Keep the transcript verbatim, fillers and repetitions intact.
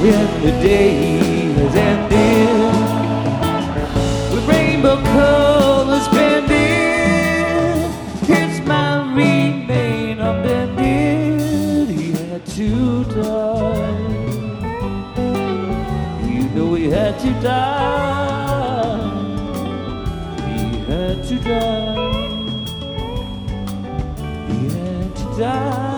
when the day has ended, with rainbow colors bending, his mind remained unbended. He had to die. You know he had to die. He had to die. He had to die.